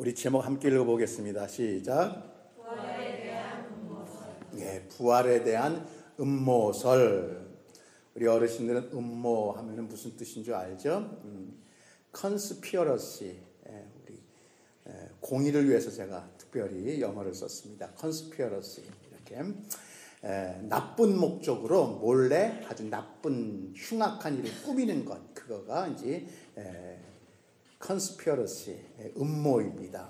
우리 제목 함께 읽어보겠습니다. 시작. 부활에 대한 음모설. 네, 부활에 대한 음모설. 우리 어르신들은 음모 하면은 무슨 뜻인 줄 알죠? 컨스피어러시. 우리 공의를 위해서 제가 특별히 영어를 썼습니다. 컨스피어러시. 이렇게 나쁜 목적으로 몰래 아주 나쁜 흉악한 일을 꾸미는 것, 그거가 이제 컨스피어러시, 음모입니다.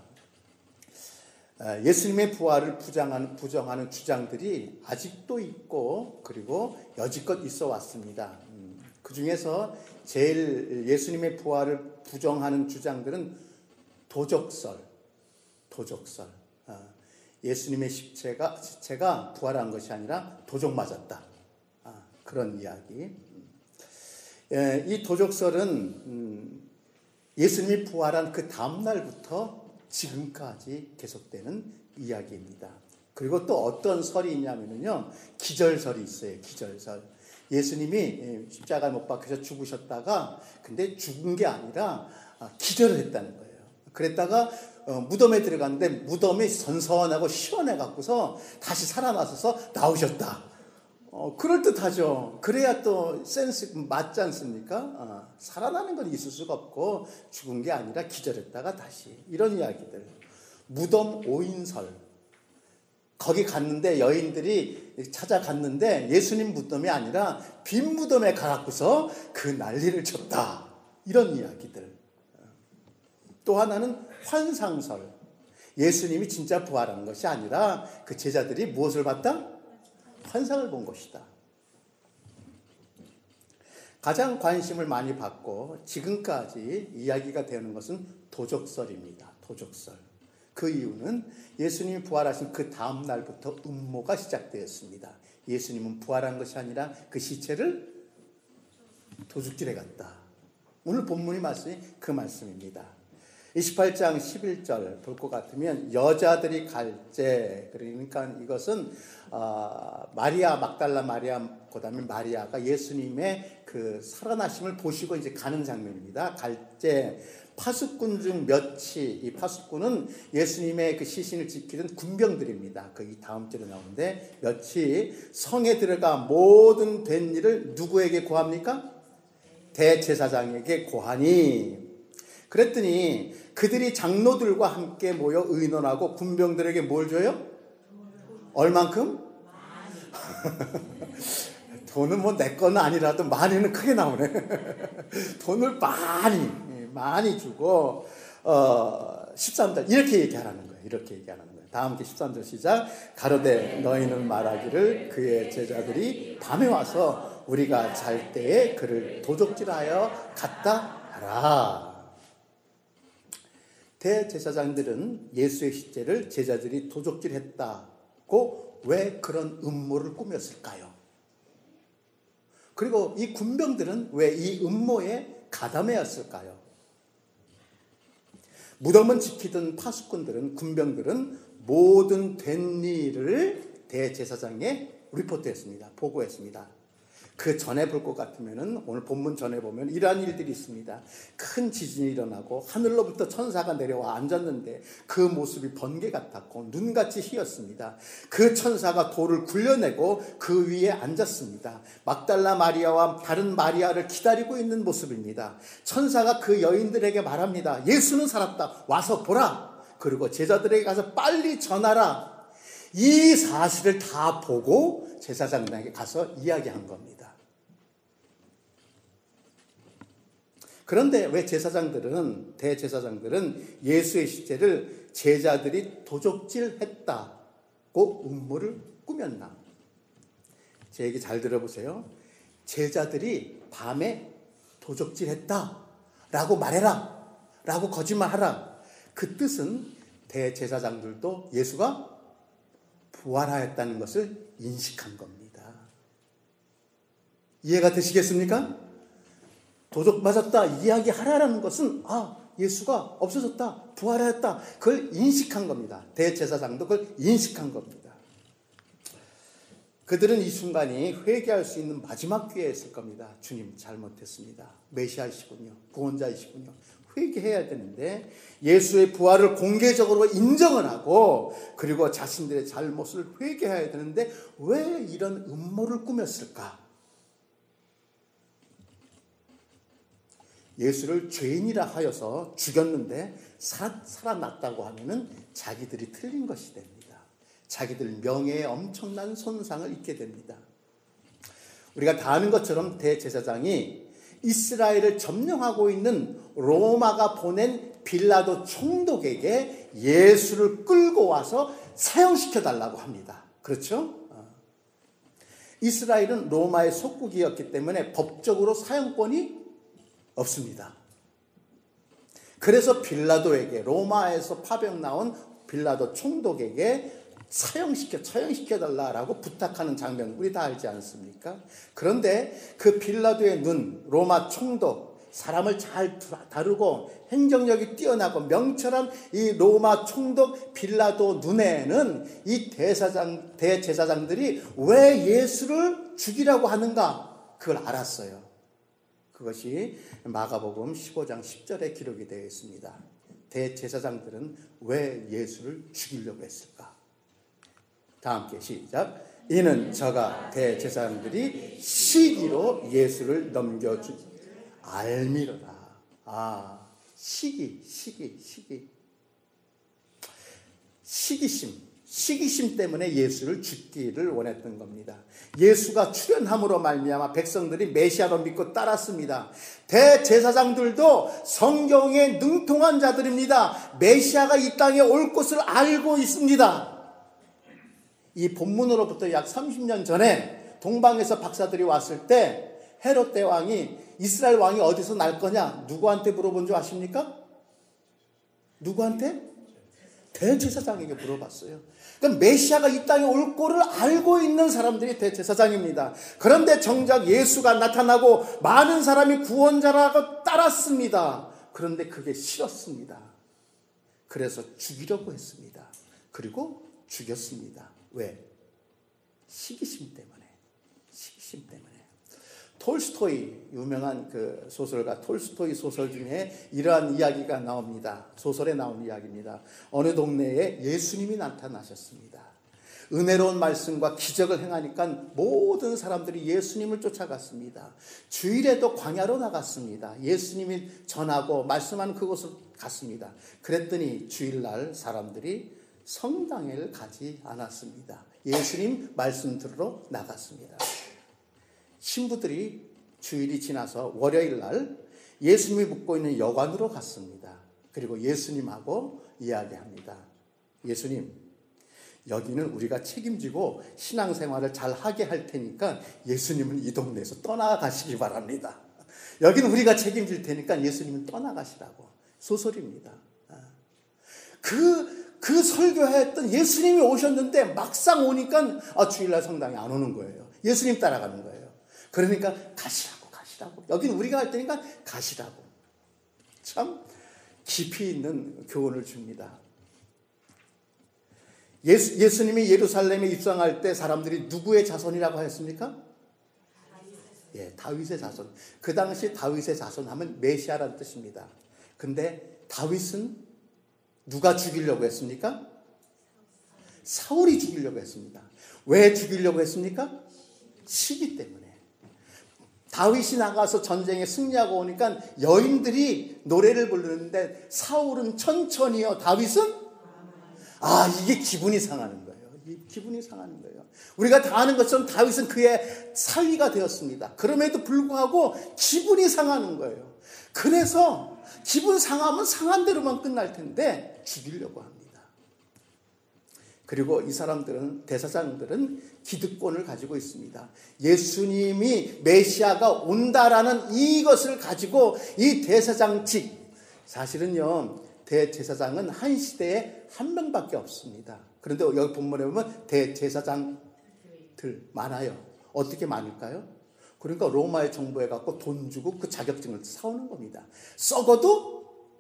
예수님의 부활을 부정하는 주장들이 아직도 있고 그리고 여지껏 있어 왔습니다. 그 중에서 제일 예수님의 부활을 부정하는 주장들은 도적설. 예수님의 시체가 부활한 것이 아니라 도적 맞았다. 그런 이야기. 이 도적설은 예수님이 부활한 그 다음 날부터 지금까지 계속되는 이야기입니다. 그리고 또 어떤 설이 있냐면요, 기절설이 있어요. 기절설. 예수님이 십자가에 못 박혀서 죽으셨다가 근데 죽은 게 아니라 기절을 했다는 거예요. 그랬다가 무덤에 들어갔는데 무덤이 선선하고 시원해 갖고서 다시 살아나셔서 나오셨다. 그럴듯하죠. 그래야 또 센스 맞지 않습니까? 살아나는 건 있을 수가 없고 죽은 게 아니라 기절했다가 다시, 이런 이야기들. 무덤 오인설. 거기 갔는데 여인들이 찾아갔는데 예수님 무덤이 아니라 빈 무덤에 가갖고서 그 난리를 쳤다. 이런 이야기들. 또 하나는 환상설. 예수님이 진짜 부활한 것이 아니라 그 제자들이 무엇을 봤다? 환상을 본 것이다. 가장 관심을 많이 받고 지금까지 이야기가 되는 것은 도적설입니다. 도적설. 그 이유는 예수님이 부활하신 그 다음 날부터 음모가 시작되었습니다. 예수님은 부활한 것이 아니라 그 시체를 도둑질해 갔다. 오늘 본문의 말씀이 그 말씀입니다. 28장 11절 볼 것 같으면 여자들이 갈제, 그러니까 이것은 마리아, 막달라 마리아, 그다음에 마리아가 예수님의 그 살아나심을 보시고 이제 가는 장면입니다. 갈제, 파수꾼 중 몇이, 이 파수꾼은 예수님의 그 시신을 지키던 군병들입니다. 그 이 다음 절에 나오는데, 몇이 성에 들어가 모든 된 일을 누구에게 고합니까? 대제사장에게 고하니. 그랬더니 그들이 장로들과 함께 모여 의논하고 군병들에게 뭘 줘요? 얼만큼? 돈은 뭐 내 거는 아니라도 많이는 크게 나오네. 돈을 많이 주고 13절 이렇게 얘기하라는 거예요. 이렇게 얘기하는 거예요. 다음 게 13절 시작. 가로되 너희는 말하기를 그의 제자들이 밤에 와서 우리가 잘 때에 그를 도적질하여 갔다 하라. 대제사장들은 예수의 시체를 제자들이 도적질했다고 왜 그런 음모를 꾸몄을까요? 그리고 이 군병들은 왜 이 음모에 가담하였을까요? 무덤을 지키던 파수꾼들은, 군병들은 모든 된 일을 대제사장에 리포트했습니다. 보고했습니다. 그 전에 볼 것 같으면은, 오늘 본문 전에 보면 이러한 일들이 있습니다. 큰 지진이 일어나고 하늘로부터 천사가 내려와 앉았는데 그 모습이 번개 같았고 눈같이 희었습니다. 그 천사가 돌을 굴려내고 그 위에 앉았습니다. 막달라 마리아와 다른 마리아를 기다리고 있는 모습입니다. 천사가 그 여인들에게 말합니다. 예수는 살았다. 와서 보라. 그리고 제자들에게 가서 빨리 전하라. 이 사실을 다 보고 제사장에게 가서 이야기한 겁니다. 그런데 왜 대제사장들은 예수의 시체를 제자들이 도적질했다고 음모를 꾸몄나? 제 얘기 잘 들어보세요. 제자들이 밤에 도적질했다라고 말해라, 라고 거짓말하라. 그 뜻은 대제사장들도 예수가 부활하였다는 것을 인식한 겁니다. 이해가 되시겠습니까? 도적 맞았다 이야기하라는 것은 예수가 없어졌다, 부활하였다, 그걸 인식한 겁니다. 대제사장도 그걸 인식한 겁니다. 그들은 이 순간이 회개할 수 있는 마지막 기회였을 겁니다. 주님 잘못했습니다. 메시아이시군요, 구원자이시군요. 회개해야 되는데 예수의 부활을 공개적으로 인정을 하고 그리고 자신들의 잘못을 회개해야 되는데 왜 이런 음모를 꾸몄을까? 예수를 죄인이라 하여서 죽였는데 살아났다고 하면은 자기들이 틀린 것이 됩니다. 자기들 명예에 엄청난 손상을 입게 됩니다. 우리가 다 아는 것처럼 대제사장이 이스라엘을 점령하고 있는 로마가 보낸 빌라도 총독에게 예수를 끌고 와서 사형시켜달라고 합니다. 그렇죠? 이스라엘은 로마의 속국이었기 때문에 법적으로 사형권이 없습니다. 그래서 빌라도에게, 로마에서 파병 나온 빌라도 총독에게 처형시켜달라고 부탁하는 장면 우리 다 알지 않습니까? 그런데 그 빌라도의 눈, 로마 총독, 사람을 잘 다루고 행정력이 뛰어나고 명철한 이 로마 총독 빌라도 눈에는 이 대제사장들이 왜 예수를 죽이라고 하는가 그걸 알았어요. 그것이 마가복음 15장 10절에 기록이 되어 있습니다. 대제사장들은 왜 예수를 죽이려고 했을까? 다 함께 시작. 이는 저가 대제사장들이 시기로 예수를 넘겨주 알미로라. 시기심 때문에 예수를 죽기를 원했던 겁니다. 예수가 출현함으로 말미암아 백성들이 메시아로 믿고 따랐습니다. 대제사장들도 성경에 능통한 자들입니다. 메시아가 이 땅에 올 것을 알고 있습니다. 이 본문으로부터 약 30년 전에 동방에서 박사들이 왔을 때 헤롯 대왕이 이스라엘 왕이 어디서 날 거냐 누구한테 물어본 줄 아십니까? 누구한테? 대제사장에게 물어봤어요. 그러니까 메시아가 이 땅에 올 거를 알고 있는 사람들이 대제사장입니다. 그런데 정작 예수가 나타나고 많은 사람이 구원자라고 따랐습니다. 그런데 그게 싫었습니다. 그래서 죽이려고 했습니다. 그리고 죽였습니다. 왜? 시기심 때문에. 톨스토이, 유명한 그 소설가 톨스토이 소설 중에 이러한 이야기가 나옵니다. 소설에 나온 이야기입니다. 어느 동네에 예수님이 나타나셨습니다. 은혜로운 말씀과 기적을 행하니까 모든 사람들이 예수님을 쫓아갔습니다. 주일에도 광야로 나갔습니다. 예수님이 전하고 말씀하는 그곳으로 갔습니다. 그랬더니 주일날 사람들이 성당에 가지 않았습니다. 예수님 말씀 들으러 나갔습니다. 신부들이 주일이 지나서 월요일날 예수님이 묵고 있는 여관으로 갔습니다. 그리고 예수님하고 이야기합니다. 예수님, 여기는 우리가 책임지고 신앙생활을 잘 하게 할 테니까 예수님은 이 동네에서 떠나가시기 바랍니다. 여기는 우리가 책임질 테니까 예수님은 떠나가시라고. 소설입니다. 그 설교했던 예수님이 오셨는데 막상 오니까 주일날 성당에 안 오는 거예요. 예수님 따라가는 거예요. 그러니까 가시라고. 여기는 우리가 할 테니까 가시라고. 참 깊이 있는 교훈을 줍니다. 예수님이 예루살렘에 입성할 때 사람들이 누구의 자손이라고 하였습니까? 다윗의 자손. 그 당시 다윗의 자손 하면 메시아라는 뜻입니다. 근데 다윗은 누가 죽이려고 했습니까? 사울이 죽이려고 했습니다. 왜 죽이려고 했습니까? 시기 때문에. 다윗이 나가서 전쟁에 승리하고 오니까 여인들이 노래를 부르는데 사울은 천천히요, 다윗은? 이게 기분이 상하는 거예요. 기분이 상하는 거예요. 우리가 다 아는 것처럼 다윗은 그의 사위가 되었습니다. 그럼에도 불구하고 기분이 상하는 거예요. 그래서 기분 상하면 상한 대로만 끝날 텐데 죽이려고 합니다. 그리고 이 사람들은, 대제사장들은 기득권을 가지고 있습니다. 예수님이 메시아가 온다라는 이것을 가지고 이 대제사장직, 사실은요 대제사장은 한 시대에 한 명밖에 없습니다. 그런데 여기 본문에 보면 대제사장들 많아요. 어떻게 많을까요? 그러니까 로마의 정부에 갖고 돈 주고 그 자격증을 사오는 겁니다. 썩어도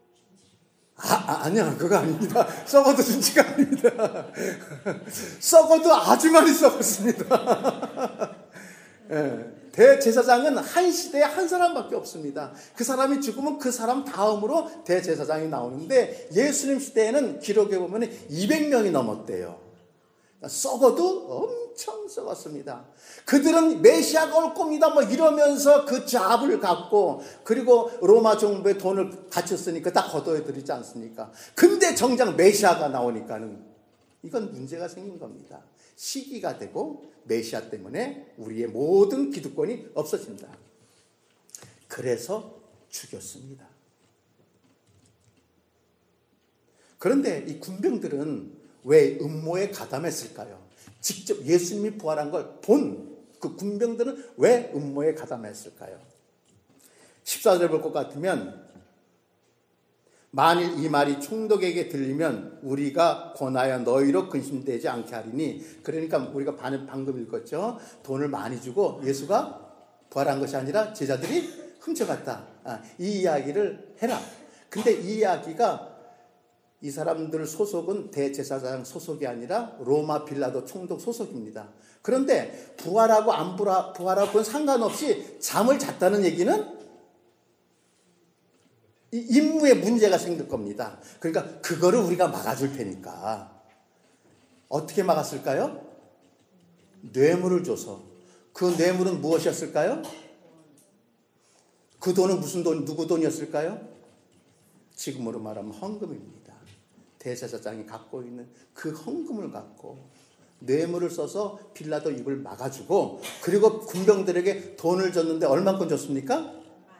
아니야, 그거 아닙니다. 썩어도 준지가 아닙니다. 썩어도 아주 많이 썩었습니다. 대제사장은 한 시대에 한 사람밖에 없습니다. 그 사람이 죽으면 그 사람 다음으로 대제사장이 나오는데 예수님 시대에는 기록에 보면 200명이 넘었대요. 썩어도 엄청 썩었습니다. 그들은 메시아가 올 겁니다 뭐 이러면서 그 잡을 갖고, 그리고 로마 정부에 돈을 바쳤으니까 다 걷어들이지 않습니까? 근데 정작 메시아가 나오니까는 이건 문제가 생긴 겁니다. 시기가 되고 메시아 때문에 우리의 모든 기득권이 없어진다. 그래서 죽였습니다. 그런데 이 군병들은 왜 음모에 가담했을까요? 직접 예수님이 부활한 걸 본 그 군병들은 왜 음모에 가담했을까요? 14절 볼 것 같으면, 만일 이 말이 총독에게 들리면 우리가 권하여 너희로 근심되지 않게 하리니. 그러니까 우리가 방금 읽었죠. 돈을 많이 주고 예수가 부활한 것이 아니라 제자들이 훔쳐갔다. 이 이야기를 해라. 근데 이 이야기가, 이 사람들 소속은 대제사장 소속이 아니라 로마 빌라도 총독 소속입니다. 그런데 부활하고 안 부활하고는 상관없이 잠을 잤다는 얘기는 이 임무에 문제가 생길 겁니다. 그러니까 그거를 우리가 막아줄 테니까. 어떻게 막았을까요? 뇌물을 줘서. 그 뇌물은 무엇이었을까요? 그 돈은 무슨 돈, 누구 돈이었을까요? 지금으로 말하면 헌금입니다. 대제사장이 갖고 있는 그 헌금을 갖고 뇌물을 써서 빌라도 입을 막아주고, 그리고 군병들에게 돈을 줬는데 얼마큼 줬습니까?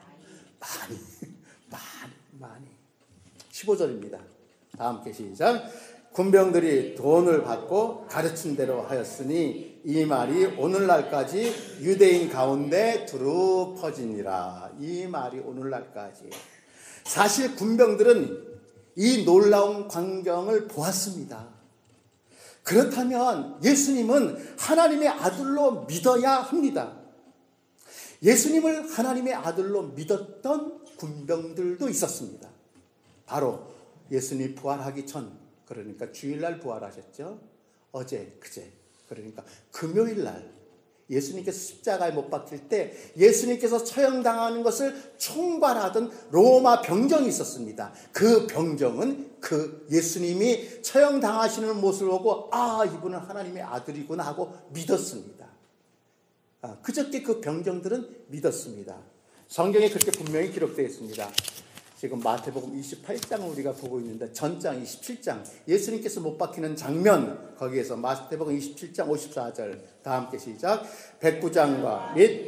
많이. 15절입니다. 다 함께 시작. 군병들이 돈을 받고 가르친 대로 하였으니 이 말이 오늘날까지 유대인 가운데 두루 퍼지니라. 이 말이 오늘날까지. 사실 군병들은 이 놀라운 광경을 보았습니다. 그렇다면 예수님은 하나님의 아들로 믿어야 합니다. 예수님을 하나님의 아들로 믿었던 군병들도 있었습니다. 바로 예수님이 부활하기 전, 그러니까 주일날 부활하셨죠. 어제, 그제, 그러니까 금요일날 예수님께서 십자가에 못 박힐 때 예수님께서 처형당하는 것을 총괄하던 로마 병정이 있었습니다. 그 병정은 그 예수님이 처형당하시는 모습을 보고 이분은 하나님의 아들이구나 하고 믿었습니다. 그저께 그 병정들은 믿었습니다. 성경에 그렇게 분명히 기록되어 있습니다. 지금 마태복음 28장을 우리가 보고 있는데 전장 27장 예수님께서 못 박히는 장면, 거기에서 마태복음 27장 54절 다 함께 시작. 백부장과 및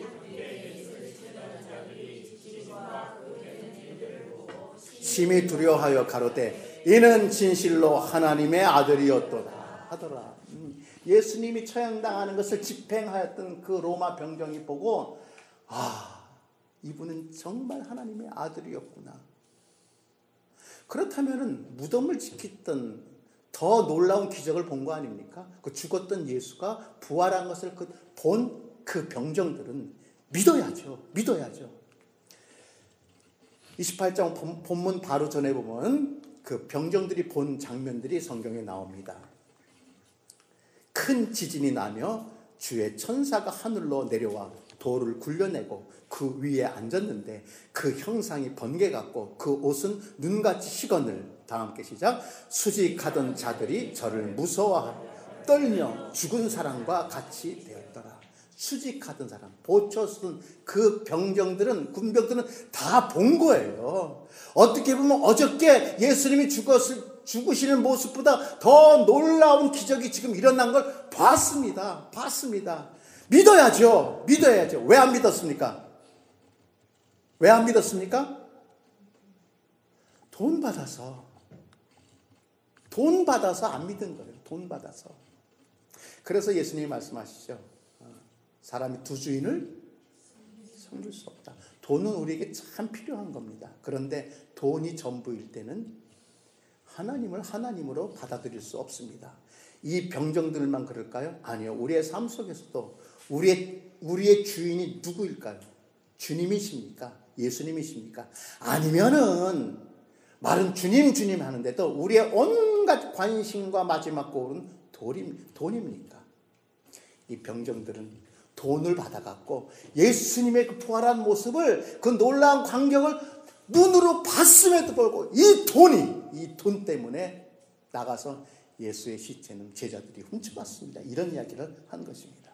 심히 두려워하여 가로되 이는 진실로 하나님의 아들이었도다 하더라. 예수님이 처형당하는 것을 집행하였던 그 로마 병정이 보고 이분은 정말 하나님의 아들이었구나. 그렇다면 무덤을 지켰던 더 놀라운 기적을 본 거 아닙니까? 그 죽었던 예수가 부활한 것을 본 그 병정들은 믿어야죠. 28장 본문 바로 전에 보면 그 병정들이 본 장면들이 성경에 나옵니다. 큰 지진이 나며 주의 천사가 하늘로 내려와 돌을 굴려내고 그 위에 앉았는데 그 형상이 번개 같고 그 옷은 눈같이 희건을. 다 함께 시작. 수직하던 자들이 저를 무서워하며 떨며 죽은 사람과 같이 되었더라. 수직하던 사람, 보초선 그 병정들은, 군병들은 다 본 거예요. 어떻게 보면 어저께 예수님이 죽으시는 모습보다 더 놀라운 기적이 지금 일어난 걸 봤습니다. 믿어야죠. 왜 안 믿었습니까? 돈 받아서 안 믿은 거예요. 돈 받아서. 그래서 예수님이 말씀하시죠. 사람이 두 주인을 섬길 수 없다. 돈은 우리에게 참 필요한 겁니다. 그런데 돈이 전부일 때는 하나님을 하나님으로 받아들일 수 없습니다. 이 병정들만 그럴까요? 아니요. 우리의 삶 속에서도 우리의 주인이 누구일까요? 주님이십니까? 예수님이십니까? 아니면은 말은 주님 하는데도 우리의 온갖 관심과 마지막 고울은 돈입니까? 이 병정들은 돈을 받아갖고 예수님의 그 부활한 모습을, 그 놀라운 광경을 눈으로 봤음에도 불구하고 이 돈 때문에 나가서 예수의 시체는 제자들이 훔쳐갔습니다. 이런 이야기를 한 것입니다.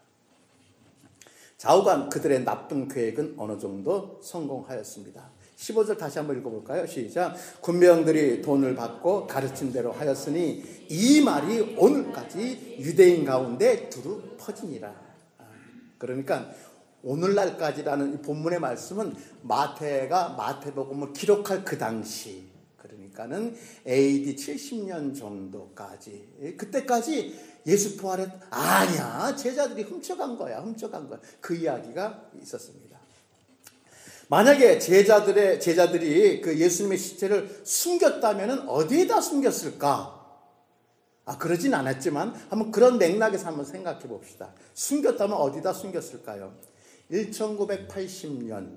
좌우간 그들의 나쁜 계획은 어느 정도 성공하였습니다. 15절 다시 한번 읽어볼까요? 시작. 군병들이 돈을 받고 가르친 대로 하였으니 이 말이 오늘까지 유대인 가운데 두루 퍼지니라. 그러니까 오늘날까지라는 이 본문의 말씀은 마태가 마태복음을 기록할 그 당시, 그러니까는 AD 70년 정도까지, 그때까지 예수 부활에 아니야, 제자들이 훔쳐간 거야. 그 이야기가 있었습니다. 만약에 제자들이 그 예수님의 시체를 숨겼다면 어디에다 숨겼을까? 그러진 않았지만 한번 그런 맥락에서 한번 생각해 봅시다. 숨겼다면 어디다 숨겼을까요? 1980년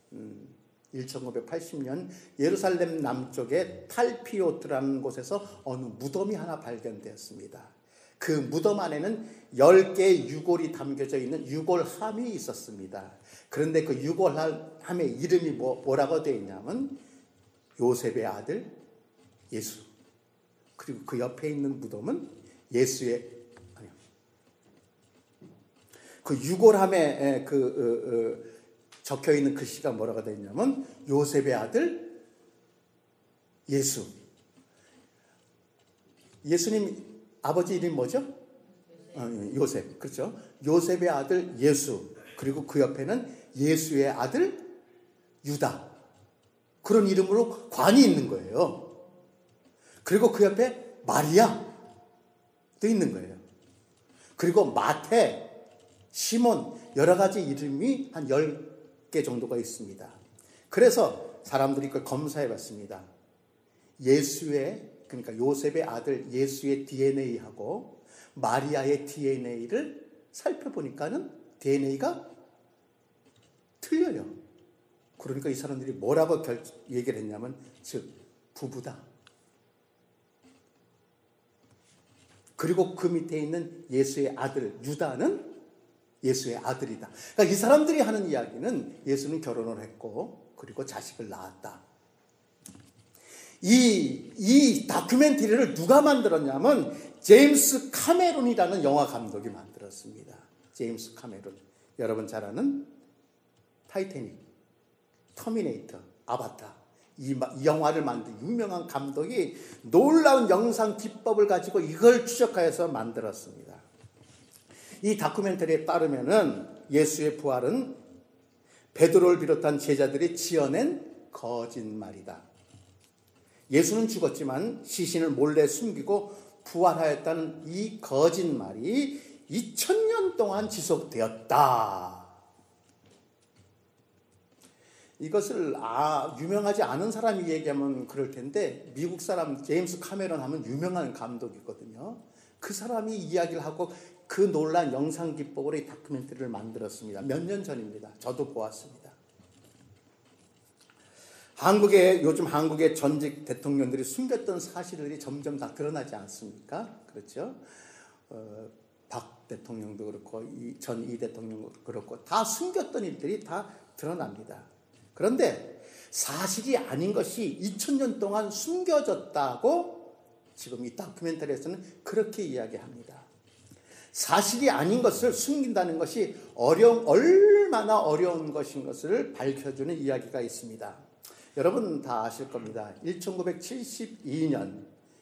예루살렘 남쪽의 탈피오트라는 곳에서 어느 무덤이 하나 발견되었습니다. 그 무덤 안에는 10개의 유골이 담겨져 있는 유골함이 있었습니다. 그런데 그 유골함의 이름이 뭐라고 되어 있냐면 요셉의 아들 예수, 그리고 그 옆에 있는 무덤은 그 유골함에 적혀 있는 글씨가 뭐라고 되어 있냐면 요셉의 아들 예수. 예수님 아버지 이름이 뭐죠? 요셉. 그렇죠? 요셉의 아들 예수. 그리고 그 옆에는 예수의 아들 유다. 그런 이름으로 관이 있는 거예요. 그리고 그 옆에 마리아도 있는 거예요. 그리고 마태, 시몬, 여러 가지 이름이 한 10개 정도가 있습니다. 그래서 사람들이 그걸 검사해 봤습니다. 그러니까 요셉의 아들 예수의 DNA하고 마리아의 DNA를 살펴보니까는 DNA가 틀려요. 그러니까 이 사람들이 뭐라고 얘기를 했냐면, 즉 부부다. 그리고 그 밑에 있는 예수의 아들 유다는 예수의 아들이다. 그러니까 이 사람들이 하는 이야기는 예수는 결혼을 했고 그리고 자식을 낳았다. 이 다큐멘터리를 누가 만들었냐면 제임스 카메론이라는 영화 감독이 만들었습니다. 제임스 카메론. 여러분 잘 아는 타이타닉, 터미네이터, 아바타. 이 영화를 만든 유명한 감독이 놀라운 영상 기법을 가지고 이걸 추적하여서 만들었습니다. 이 다큐멘터리에 따르면은 예수의 부활은 베드로를 비롯한 제자들이 지어낸 거짓말이다. 예수는 죽었지만 시신을 몰래 숨기고 부활하였다는 이 거짓말이 2000년 동안 지속되었다. 이것을 유명하지 않은 사람이 얘기하면 그럴 텐데 미국 사람 제임스 카메론 하면 유명한 감독이거든요. 그 사람이 이야기를 하고 그 놀라운 영상 기법으로 이 다큐멘터리를 만들었습니다. 몇 년 전입니다. 저도 보았습니다. 요즘 한국의 전직 대통령들이 숨겼던 사실들이 점점 다 드러나지 않습니까? 그렇죠? 박 대통령도 그렇고 전 이 대통령도 그렇고 다 숨겼던 일들이 다 드러납니다. 그런데 사실이 아닌 것이 2000년 동안 숨겨졌다고 지금 이 다큐멘터리에서는 그렇게 이야기합니다. 사실이 아닌 것을 숨긴다는 것이 얼마나 어려운 것인 것을 밝혀주는 이야기가 있습니다. 여러분 다 아실 겁니다. 1972년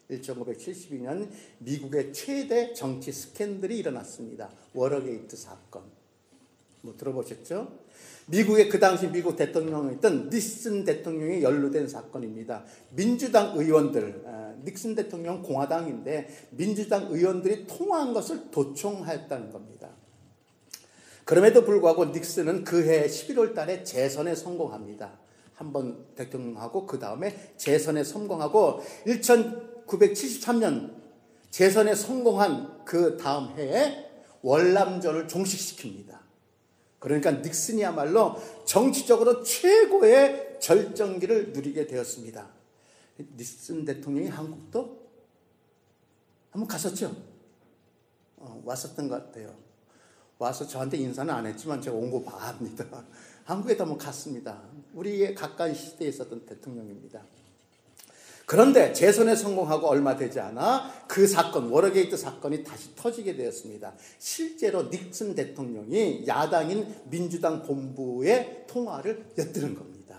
미국의 최대 정치 스캔들이 일어났습니다. 워터게이트 사건. 들어보셨죠? 미국의 그 당시 미국 대통령이었던 닉슨 대통령이 연루된 사건입니다. 민주당 의원들, 닉슨 대통령 공화당인데 민주당 의원들이 통화한 것을 도청했다는 겁니다. 그럼에도 불구하고 닉슨은 그해 11월 달에 재선에 성공합니다. 한번 대통령하고 그 다음에 재선에 성공하고 1973년 재선에 성공한 그 다음 해에 월남전을 종식시킵니다. 그러니까 닉슨이야말로 정치적으로 최고의 절정기를 누리게 되었습니다. 닉슨 대통령이 한국도 한번 갔었죠? 왔었던 것 같아요. 와서 저한테 인사는 안 했지만 제가 온 거 봐합니다. 한국에도 한번 갔습니다. 우리의 가까이 시대에 있었던 대통령입니다. 그런데 재선에 성공하고 얼마 되지 않아 그 사건, 워터게이트 사건이 다시 터지게 되었습니다. 실제로 닉슨 대통령이 야당인 민주당 본부의 통화를 엿드는 겁니다.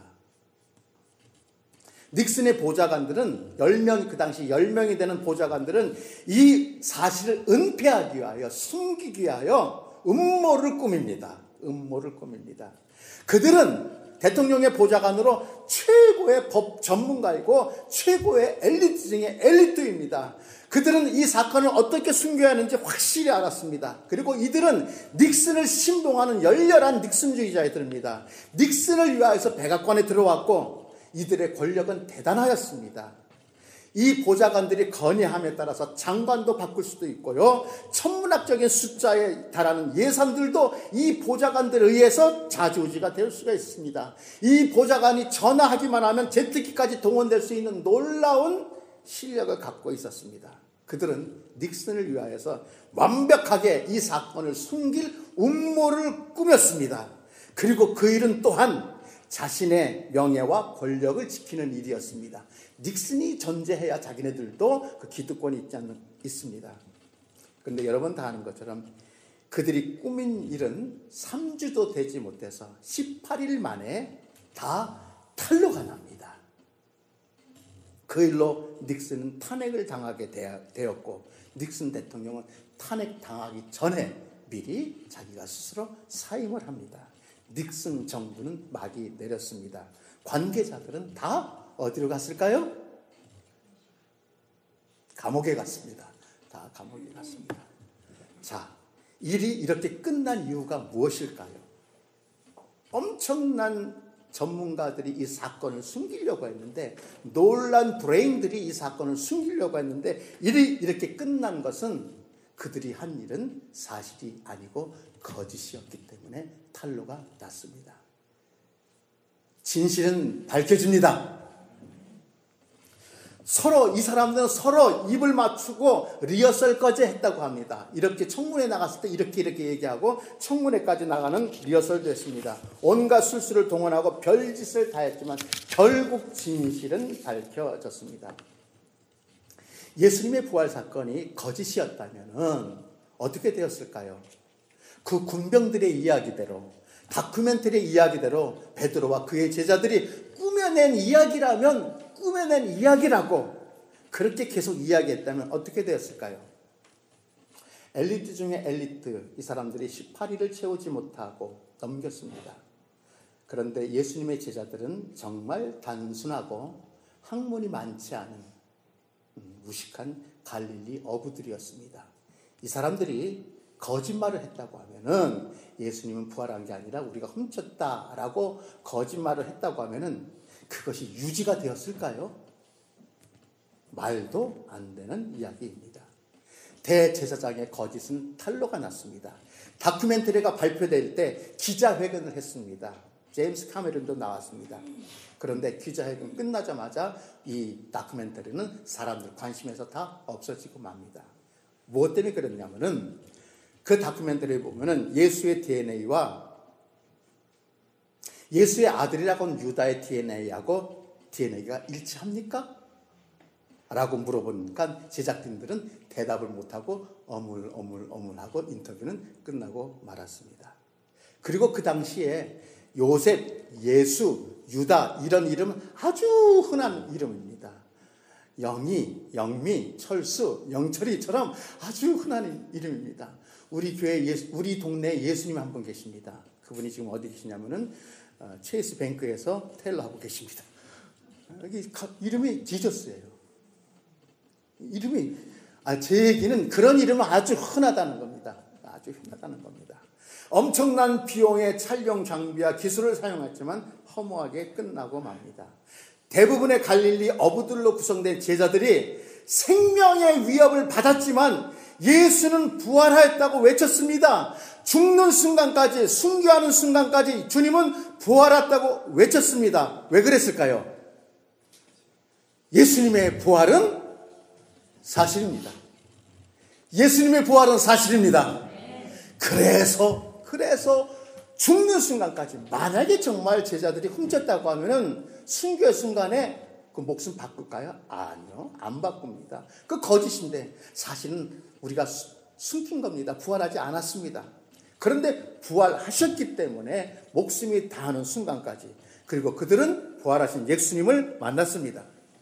닉슨의 보좌관들은 10명, 그 당시 10명이 되는 보좌관들은 이 사실을 은폐하기 위하여, 숨기기 위하여 음모를 꾸밉니다. 음모를 꾸밉니다. 그들은 대통령의 보좌관으로 최고의 법 전문가이고 최고의 엘리트 중에 엘리트입니다. 그들은 이 사건을 어떻게 숨겨야 하는지 확실히 알았습니다. 그리고 이들은 닉슨을 신봉하는 열렬한 닉슨주의자들입니다. 닉슨을 위하여서 백악관에 들어왔고 이들의 권력은 대단하였습니다. 이 보좌관들이 건의함에 따라서 장관도 바꿀 수도 있고요. 천문학적인 숫자에 달하는 예산들도 이 보좌관들에 의해서 좌지우지가 될 수가 있습니다. 이 보좌관이 전화하기만 하면 제트기까지 동원될 수 있는 놀라운 실력을 갖고 있었습니다. 그들은 닉슨을 위하여서 완벽하게 이 사건을 숨길 음모를 꾸몄습니다. 그리고 그 일은 또한 자신의 명예와 권력을 지키는 일이었습니다. 닉슨이 존재해야 자기네들도 그 기득권이 있습니다. 그런데 여러분 다 아는 것처럼 그들이 꾸민 일은 3주도 되지 못해서 18일 만에 다 탄로가 납니다. 그 일로 닉슨은 탄핵을 당하게 되었고 닉슨 대통령은 탄핵 당하기 전에 미리 자기가 스스로 사임을 합니다. 닉슨 정부는 막이 내렸습니다. 관계자들은 다 어디로 갔을까요? 감옥에 갔습니다. 다 감옥에 갔습니다. 자, 일이 이렇게 끝난 이유가 무엇일까요? 엄청난 전문가들이 이 사건을 숨기려고 했는데, 놀란 브레인들이 이 사건을 숨기려고 했는데, 일이 이렇게 끝난 것은 그들이 한 일은 사실이 아니고 거짓이었기 때문에 탄로가 났습니다. 진실은 밝혀집니다. 이 사람들은 서로 입을 맞추고 리허설까지 했다고 합니다. 이렇게 청문회 나갔을 때 이렇게 얘기하고 청문회까지 나가는 리허설도 했습니다. 온갖 술수를 동원하고 별짓을 다 했지만 결국 진실은 밝혀졌습니다. 예수님의 부활 사건이 거짓이었다면 어떻게 되었을까요? 그 군병들의 이야기대로, 다큐멘터리의 이야기대로 베드로와 그의 제자들이 꾸며낸 이야기라고 그렇게 계속 이야기했다면 어떻게 되었을까요? 엘리트 중에 엘리트, 이 사람들이 18일을 채우지 못하고 넘겼습니다. 그런데 예수님의 제자들은 정말 단순하고 학문이 많지 않은 무식한 갈릴리 어부들이었습니다. 이 사람들이 거짓말을 했다고 하면은, 예수님은 부활한 게 아니라 우리가 훔쳤다라고 거짓말을 했다고 하면은 그것이 유지가 되었을까요? 말도 안 되는 이야기입니다. 대제사장의 거짓은 탄로가 났습니다. 다큐멘터리가 발표될 때 기자회견을 했습니다. 제임스 카메론도 나왔습니다. 그런데 기자회견 끝나자마자 이 다큐멘터리는 사람들 관심에서 다 없어지고 맙니다. 무엇 때문에 그랬냐면은 그 다큐멘터리에 보면은 예수의 DNA와 예수의 아들이라고 하는 유다의 DNA하고 DNA가 일치합니까? 라고 물어보니까 제작진들은 대답을 못하고 어물어물하고 인터뷰는 끝나고 말았습니다. 그리고 그 당시에 요셉, 예수, 유다 이런 이름은 아주 흔한 이름입니다. 영희, 영미, 철수, 영철이처럼 아주 흔한 이름입니다. 우리 교회 우리 동네에 예수님 한 분 계십니다. 그분이 지금 어디 계시냐면은 체이스 뱅크에서 테일러하고 계십니다. 여기 이름이 지저스예요. 이름이 제 얘기는 그런 이름은 아주 흔하다는 겁니다. 아주 흔하다는 겁니다. 엄청난 비용의 촬영 장비와 기술을 사용했지만 허무하게 끝나고 맙니다. 대부분의 갈릴리 어부들로 구성된 제자들이 생명의 위협을 받았지만 예수는 부활하였다고 외쳤습니다. 죽는 순간까지, 순교하는 순간까지 주님은 부활했다고 외쳤습니다. 왜 그랬을까요? 예수님의 부활은 사실입니다. 예수님의 부활은 사실입니다. 그래서 죽는 순간까지 만약에 정말 제자들이 훔쳤다고 하면은 순교의 순간에 그 목숨 바꿀까요? 아니요, 안 바꿉니다. 그 거짓인데 사실은 우리가 숨긴 겁니다. 부활하지 않았습니다. 그런데 부활하셨기 때문에 목숨이 다하는 순간까지, 그리고 그들은 부활하신 예수님을 만났습니다.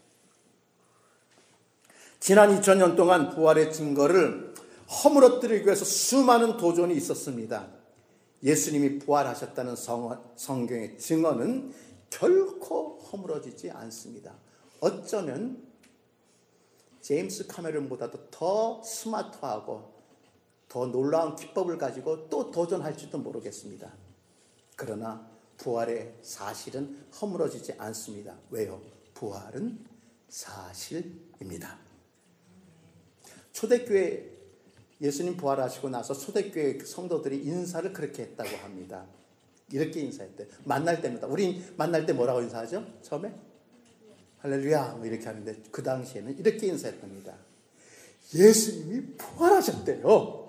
지난 2000년 동안 부활의 증거를 허물어뜨리기 위해서 수많은 도전이 있었습니다. 예수님이 부활하셨다는 성경의 증언은 결코 허물어지지 않습니다. 어쩌면 제임스 카메론보다도 더 스마트하고 더 놀라운 기법을 가지고 또 도전할지도 모르겠습니다. 그러나 부활의 사실은 허물어지지 않습니다. 왜요? 부활은 사실입니다. 초대교회 예수님 부활하시고 나서 초대교회 성도들이 인사를 그렇게 했다고 합니다. 이렇게 인사했대요. 만날 때마다, 우리 만날 때 뭐라고 인사하죠? 처음에? 할렐루야 뭐 이렇게 하는데 그 당시에는 이렇게 인사했답니다. 예수님이 부활하셨대요.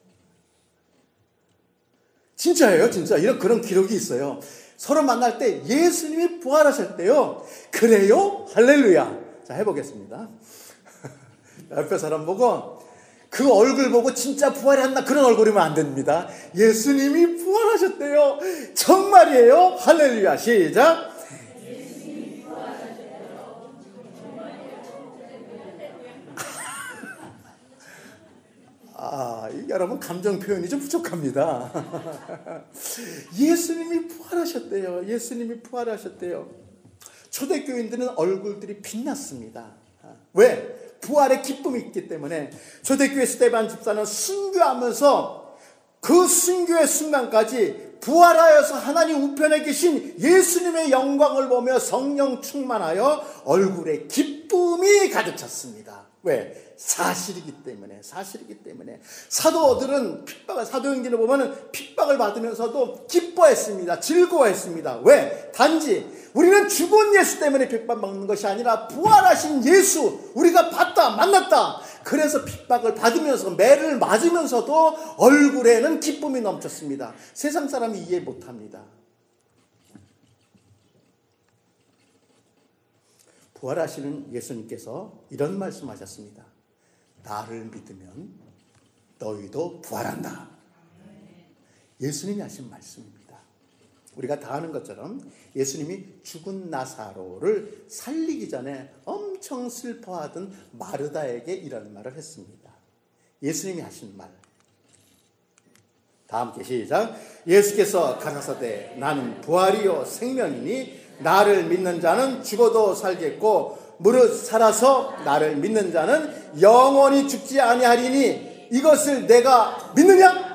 진짜예요, 진짜. 그런 기록이 있어요. 서로 만날 때 예수님이 부활하셨대요. 그래요? 할렐루야. 자, 해보겠습니다. 옆에 사람 보고 그 얼굴 보고 진짜 부활이 안 나, 그런 얼굴이면 안 됩니다. 예수님이 부활하셨대요. 정말이에요? 할렐루야. 시작. 예수님이 부활하셨대요. 여러분 감정 표현이 좀 부족합니다. 예수님이 부활하셨대요. 예수님이 부활하셨대요. 초대교인들은 얼굴들이 빛났습니다. 왜? 부활의 기쁨이 있기 때문에. 초대교회 스데반 집사는 순교하면서 그 순교의 순간까지 부활하여서 하나님 우편에 계신 예수님의 영광을 보며 성령 충만하여 얼굴에 기쁨이 가득 찼습니다. 왜? 사실이기 때문에. 사도들은 사도행전을 보면 핍박을 받으면서도 기뻐했습니다. 즐거워했습니다. 왜? 단지 우리는 죽은 예수 때문에 핍박받는 것이 아니라 부활하신 예수 우리가 봤다, 만났다. 그래서 핍박을 받으면서 매를 맞으면서도 얼굴에는 기쁨이 넘쳤습니다. 세상 사람이 이해 못합니다. 부활하시는 예수님께서 이런 말씀하셨습니다. 나를 믿으면 너희도 부활한다. 예수님이 하신 말씀입니다. 우리가 다 아는 것처럼 예수님이 죽은 나사로를 살리기 전에 엄청 슬퍼하던 마르다에게 이런 말을 했습니다. 예수님이 하신 말. 다 함께 시작. 예수께서 가라사대 나는 부활이요 생명이니 나를 믿는 자는 죽어도 살겠고 무릇 살아서 나를 믿는 자는 영원히 죽지 아니하리니 이것을 내가 믿느냐?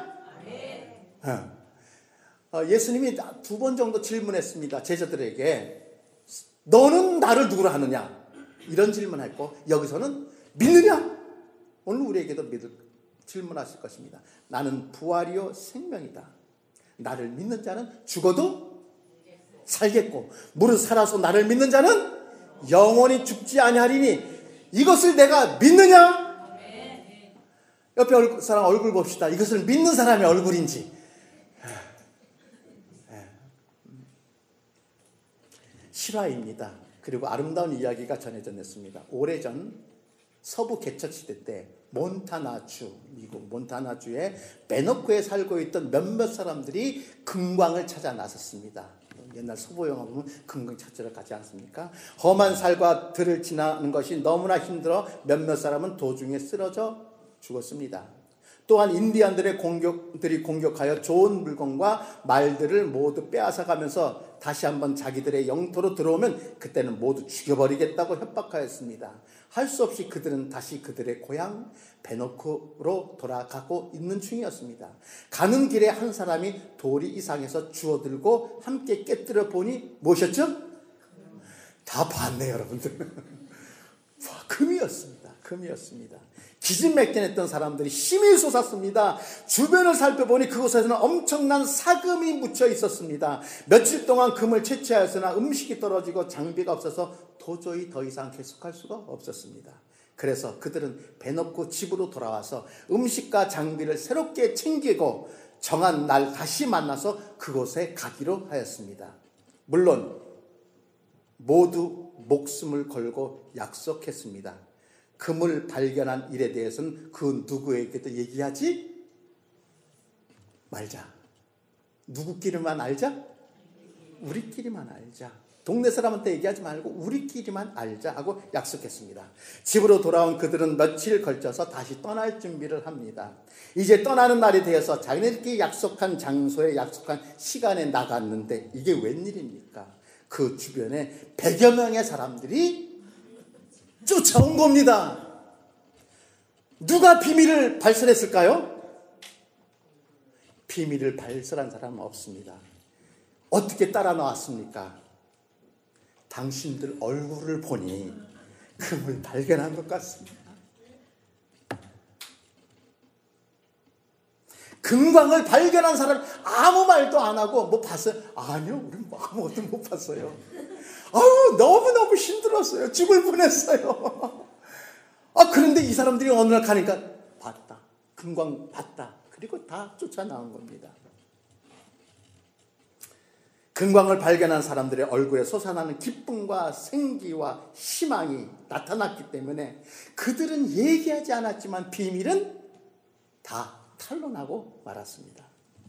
예수님이 2번 정도 질문했습니다. 제자들에게 너는 나를 누구로 하느냐? 이런 질문했고 여기서는 믿느냐? 오늘 우리에게도 질문하실 것입니다. 나는 부활이요 생명이다. 나를 믿는 자는 죽어도 살겠고 무릇 살아서 나를 믿는 자는 영원히 죽지 아니하리니 이것을 내가 믿느냐? 옆에 사람 얼굴 봅시다. 이것을 믿는 사람의 얼굴인지. 실화입니다. 그리고 아름다운 이야기가 전해졌습니다. 오래전 서부 개척시대 때 미국 몬타나주의 베너크에 살고 있던 몇몇 사람들이 금광을 찾아 나섰습니다. 옛날 서부 영화 보면 금광 찾으러 가지 않습니까? 험한 살과 들을 지나는 것이 너무나 힘들어 몇몇 사람은 도중에 쓰러져 죽었습니다. 또한 인디안들의 공격하여 좋은 물건과 말들을 모두 빼앗아가면서 다시 한번 자기들의 영토로 들어오면 그때는 모두 죽여버리겠다고 협박하였습니다. 할 수 없이 그들은 다시 그들의 고향 베노크로 돌아가고 있는 중이었습니다. 가는 길에 한 사람이 돌이 이상해서 주워들고 함께 깨뜨려 보니 무엇이었죠? 다 봤네요, 여러분들. 금이었습니다. 기진맥진했던 사람들이 힘이 솟았습니다. 주변을 살펴보니 그곳에서는 엄청난 사금이 묻혀 있었습니다. 며칠 동안 금을 채취하였으나 음식이 떨어지고 장비가 없어서 도저히 더 이상 계속할 수가 없었습니다. 그래서 그들은 베놓고 집으로 돌아와서 음식과 장비를 새롭게 챙기고 정한 날 다시 만나서 그곳에 가기로 하였습니다. 물론 모두 목숨을 걸고 약속했습니다. 금을 발견한 일에 대해서는 그 누구에게도 얘기하지 말자. 누구끼리만 알자? 우리끼리만 알자. 동네 사람한테 얘기하지 말고 우리끼리만 알자 하고 약속했습니다. 집으로 돌아온 그들은 며칠 걸쳐서 다시 떠날 준비를 합니다. 이제 떠나는 날이 되어서 자기네들끼리 약속한 장소에 약속한 시간에 나갔는데 이게 웬일입니까? 그 주변에 100여 명의 사람들이 쫓아온 겁니다. 누가 비밀을 발설했을까요? 비밀을 발설한 사람은 없습니다. 어떻게 따라 나왔습니까? 당신들 얼굴을 보니 금을 발견한 것 같습니다. 금광을 발견한 사람 아무 말도 안 하고 뭐 봤어요? 아니요, 우리는 아무것도 못 봤어요. 아우, 너무너무 힘들었어요. 죽을 뻔했어요. 그런데 이 사람들이 어느 날 가니까 봤다. 금광 봤다. 그리고 다 쫓아 나온 겁니다. 금광을 발견한 사람들의 얼굴에 솟아나는 기쁨과 생기와 희망이 나타났기 때문에 그들은 얘기하지 않았지만 비밀은 다 탄로나고 말았습니다.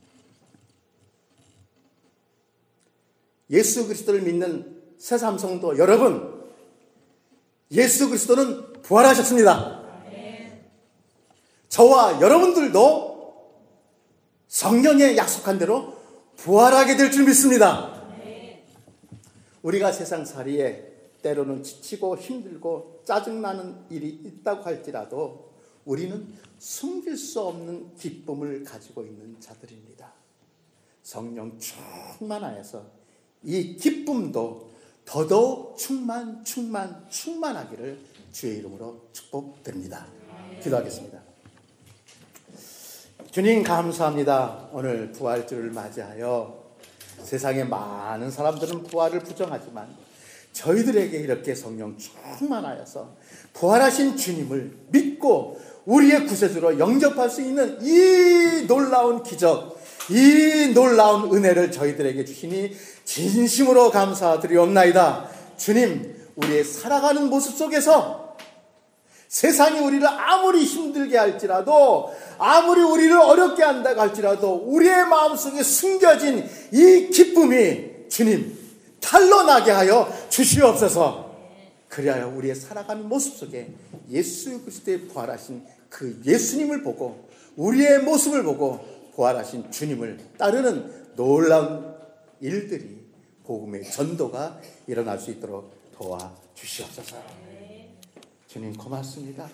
예수 그리스도를 믿는 새삼성도 여러분, 예수 그리스도는 부활하셨습니다. 저와 여러분들도 성령의 약속한 대로 부활하게 될 줄 믿습니다. 우리가 세상살이에 때로는 지치고 힘들고 짜증나는 일이 있다고 할지라도 우리는 숨길 수 없는 기쁨을 가지고 있는 자들입니다. 성령 충만하여서 이 기쁨도 더더욱 충만하기를 주의 이름으로 축복드립니다. 기도하겠습니다. 주님 감사합니다. 오늘 부활주를 맞이하여 세상의 많은 사람들은 부활을 부정하지만 저희들에게 이렇게 성령 충만하여서 부활하신 주님을 믿고 우리의 구세주로 영접할 수 있는 이 놀라운 기적, 이 놀라운 은혜를 저희들에게 주시니 진심으로 감사드리옵나이다. 주님, 우리의 살아가는 모습 속에서 세상이 우리를 아무리 힘들게 할지라도, 아무리 우리를 어렵게 한다고 할지라도 우리의 마음속에 숨겨진 이 기쁨이 주님 탄로나게 하여 주시옵소서. 그리하여 우리의 살아가는 모습 속에 예수 그리스도의 부활하신 그 예수님을 보고 우리의 모습을 보고 부활하신 주님을 따르는 놀라운 일들이 복음의 전도가 일어날 수 있도록 도와주시옵소서. 주님 고맙습니다.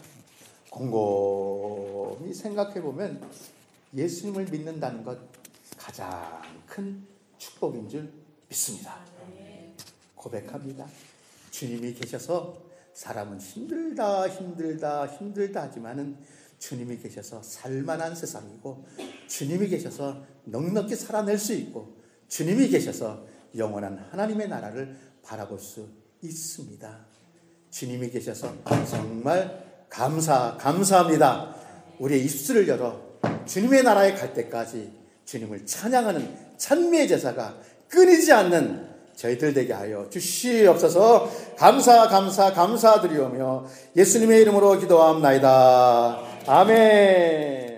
곰곰이 생각해보면 예수님을 믿는다는 것 가장 큰 축복인 줄 믿습니다. 고백합니다. 주님이 계셔서 사람은 힘들다 하지만은 주님이 계셔서 살만한 세상이고, 주님이 계셔서 넉넉히 살아낼 수 있고, 주님이 계셔서 영원한 하나님의 나라를 바라볼 수 있습니다. 주님이 계셔서 정말 감사합니다. 우리의 입술을 열어 주님의 나라에 갈 때까지 주님을 찬양하는 찬미의 제사가 끊이지 않는 저희들 되게 하여 주시옵소서. 감사드리오며 예수님의 이름으로 기도합나이다. 아멘.